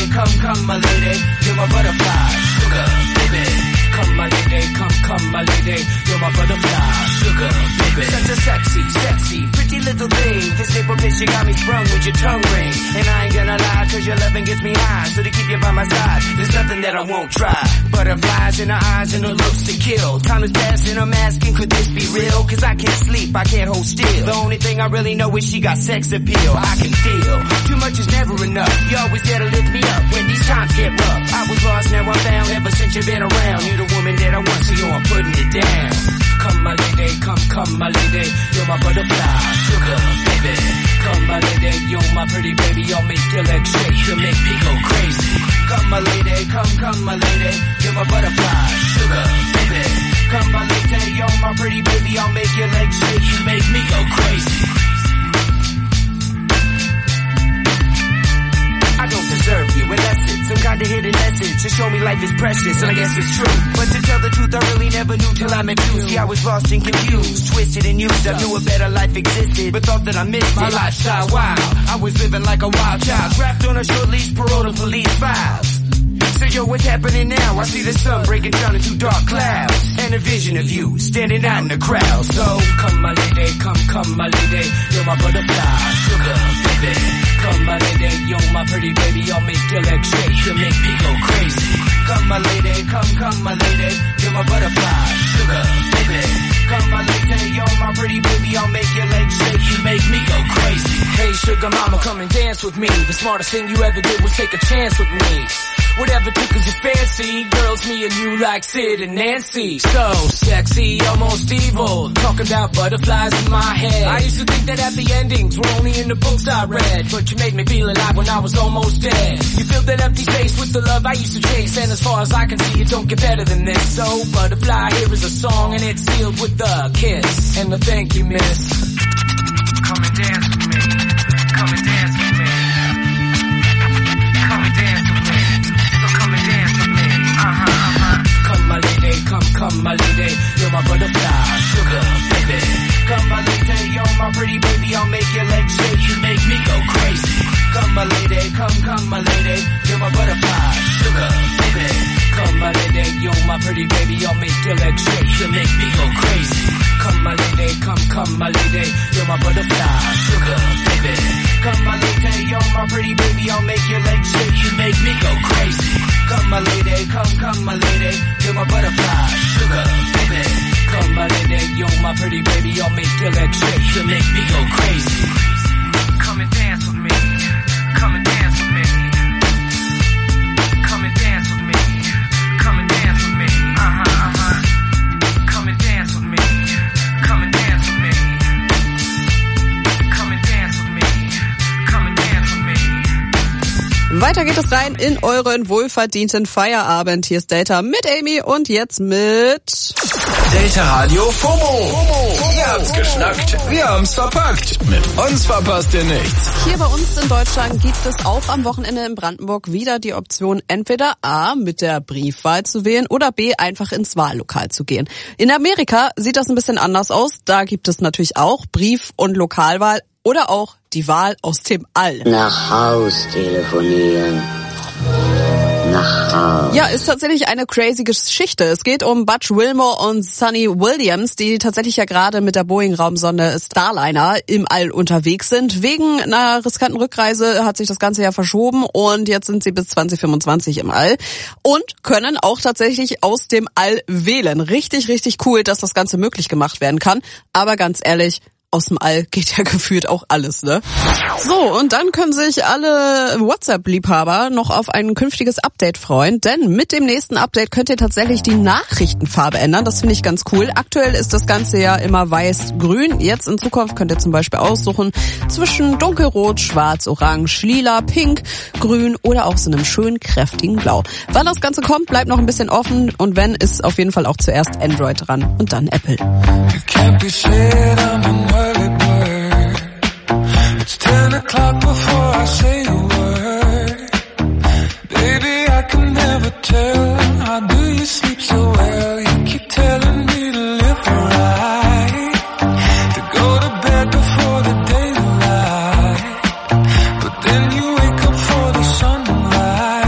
come my lady, you're my butterfly, sugar, baby. Come my lady, come my lady, you're my butterfly, sugar, baby. Such a sexy, pretty little thing. This April bitch, you got me sprung with your tongue ring. And I ain't gonna lie, cause your loving gets me high. So to keep you by my side, there's nothing that I won't try. Butterflies in her eyes and her looks to kill. Time is passing, I'm asking, could this be real? Cause I can't sleep, I can't hold still. The only thing I really know is she got sex appeal. I can feel, too much is never enough. You always there to lift me up when these times get rough. I was lost, now I'm found, ever since you've been around. You're the woman that I want, so yo, I'm putting it down. Come my lady, come my lady, you're my butterfly, sugar, baby. Come my lady, you're my pretty baby, I'll make your legs shake, you'll make me go crazy. Come my lady, come my lady, you're my butterfly, sugar, baby. Come my lady, you're my pretty baby, I'll make your legs shake, you make me go crazy. I don't deserve you, unless it's some kind of hidden message to show me life is precious, and I guess it's true. But to tell the truth, I really never knew till I met you. See, I was lost and confused, twisted and used. I knew a better life existed, but thought that I missed my lifestyle. Wow, I was living like a wild child, trapped on a short leash, parole to police files. So yo, what's happening now? I see the sun breaking down into dark clouds, and a vision of you standing out in the crowd. So come my lady, come my lady, you're my butterfly, sugar, baby. Come my lady, you're my pretty baby, I'll make your legs shake, you'll make me go crazy. Come my lady, come my lady, you're my butterfly, sugar, baby. Come my lady, you're my pretty baby, I'll make your legs shake, you make me go crazy. Hey sugar mama, come and dance with me. The smartest thing you ever did was take a chance with me. Whatever tickles your fancy, girls, me and you like Sid and Nancy. So sexy, almost evil, talking about butterflies in my head. I used to think that happy endings were only in the books I read, but you made me feel alive when I was almost dead. You filled that empty space with the love I used to chase, and as far as I can see, it don't get better than this. So butterfly, here is a song, and it's sealed with a kiss and a thank you, miss. Come and dance with me, come and dance with me, come and dance with me. Come my lady, come my lady, you're my butterfly, sugar, baby. Come my lady, you're my pretty baby, I'll make your legs shake, you make me go crazy. Come my lady, come my lady, you're my butterfly, sugar, baby. Come my lady, you're my pretty baby, I'll make your legs shake, you make me go crazy. Come my lady, come my lady, you're my butterfly, sugar, baby. Come my lady, you're my pretty baby, I'll make your legs shake, you make me go crazy. Come my lady, come my lady, you're my butterfly, sugar, baby. Come my lady, you're my pretty baby, I'll make your legs shake, you make me go crazy. Come and dance with me, come and dance with me. Come and dance with me, come and dance with me, Come and dance with me, come and dance with me. Come and dance with me, come and dance with me. Weiter geht es rein in euren wohlverdienten Feierabend. Hier ist Delta mit Amy und jetzt mit Delta Radio FOMO. Ihr habt's geschnackt, wir haben's verpackt. Mit uns verpasst ihr nichts. Hier bei uns in Deutschland gibt es auch am Wochenende in Brandenburg wieder die Option, entweder A, mit der Briefwahl zu wählen oder B, einfach ins Wahllokal zu gehen. In Amerika sieht das ein bisschen anders aus. Da gibt es natürlich auch Brief- und Lokalwahl oder auch die Wahl aus dem All. Nach Haus telefonieren. Nach Haus. Ja, ist tatsächlich eine crazy Geschichte. Es geht um Butch Wilmore und Sunny Williams, die tatsächlich ja gerade mit der Boeing-Raumsonde Starliner im All unterwegs sind. Wegen einer riskanten Rückreise hat sich das Ganze ja verschoben und jetzt sind sie bis 2025 im All und können auch tatsächlich aus dem All wählen. Richtig, richtig cool, dass das Ganze möglich gemacht werden kann. Aber ganz ehrlich, aus dem All geht ja gefühlt auch alles, ne? So, und dann können sich alle WhatsApp-Liebhaber noch auf ein künftiges Update freuen, denn mit dem nächsten Update könnt ihr tatsächlich die Nachrichtenfarbe ändern. Das finde ich ganz cool. Aktuell ist das Ganze ja immer weiß-grün. Jetzt in Zukunft könnt ihr zum Beispiel aussuchen zwischen dunkelrot, schwarz, orange, lila, pink, grün oder auch so einem schönen kräftigen Blau. Wann das Ganze kommt, bleibt noch ein bisschen offen und wenn, ist auf jeden Fall auch zuerst Android dran und dann Apple. It's 10 o'clock before I say a word. Baby, I can never tell. How do you sleep so well? You keep telling me to live right, to go to bed before the daylight. But then you wake up for the sunlight.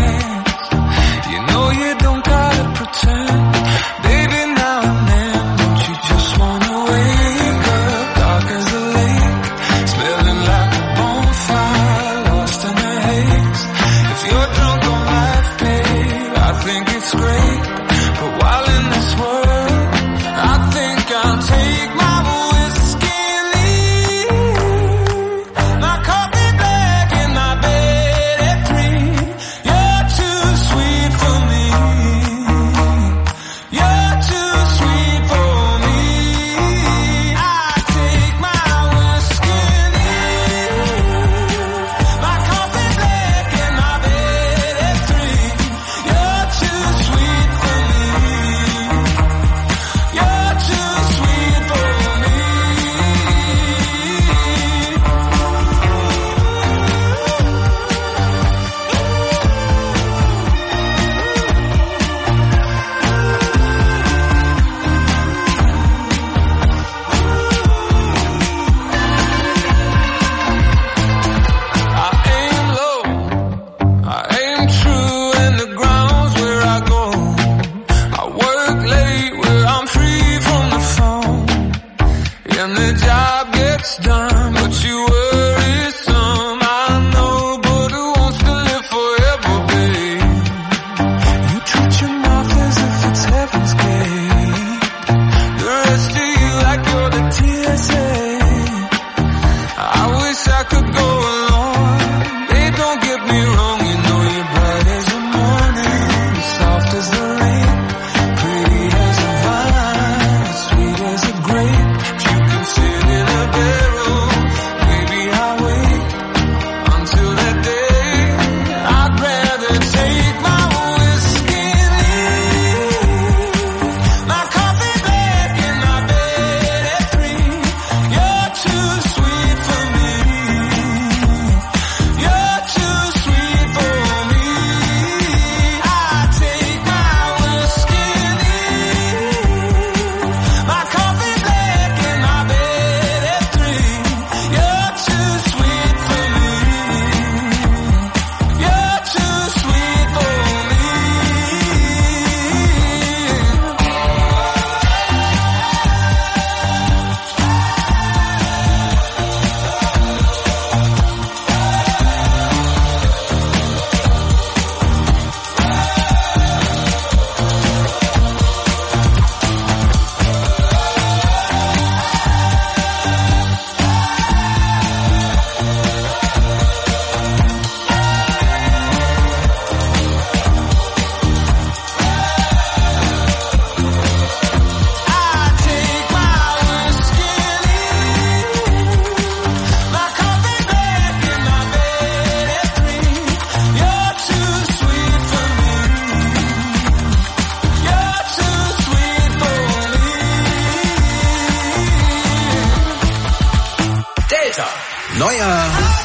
Neuer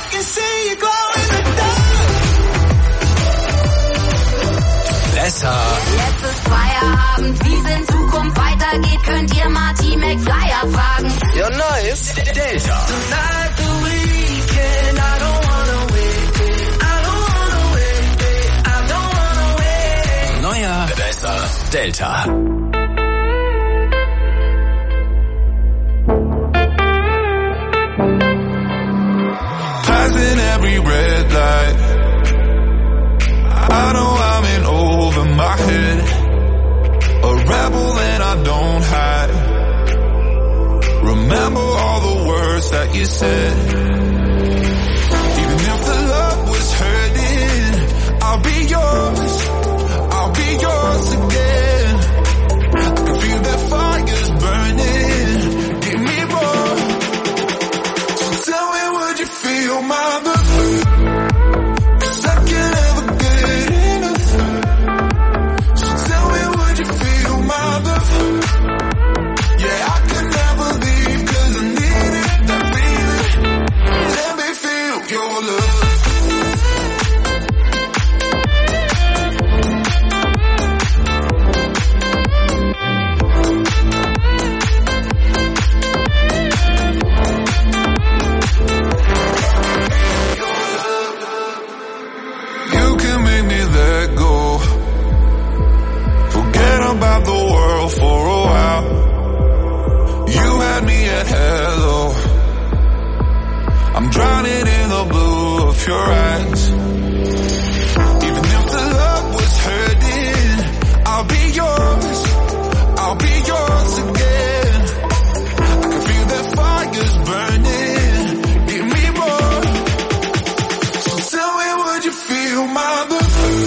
besser. Jetzt ist Feierabend, wie es in Zukunft weitergeht, könnt ihr Marty McFlyer fragen. Ja, nice. Delta. Neuer besser. Delta. Passing every red light. I know I'm in over my head. A rebel and I don't hide. Remember all the words that you said. Even if the love was hurting, I'll be yours. I'll be yours again. I can feel that fire's burning. Give me more. So tell me, would you feel my love? About the world for a while. You had me at hello. I'm drowning in the blue of your eyes. Even if the love was hurting, I'll be yours. I'll be yours again. I can feel that fire's burning. Give me more. So tell me, would you feel my love?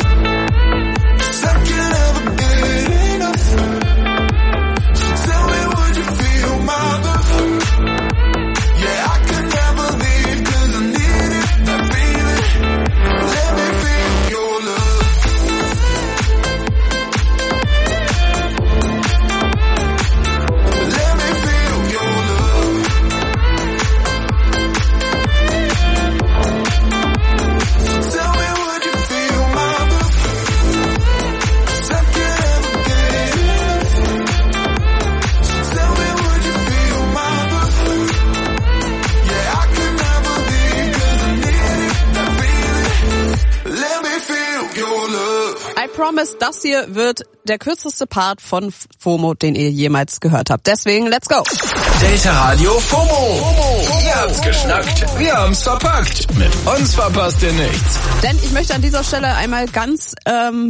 Promise, das hier wird der kürzeste Part von FOMO, den ihr jemals gehört habt. Deswegen, let's go! Delta Radio FOMO. Ihr habt's geschnackt, wir haben's verpackt. Mit uns verpasst ihr nichts. Denn ich möchte an dieser Stelle einmal ganz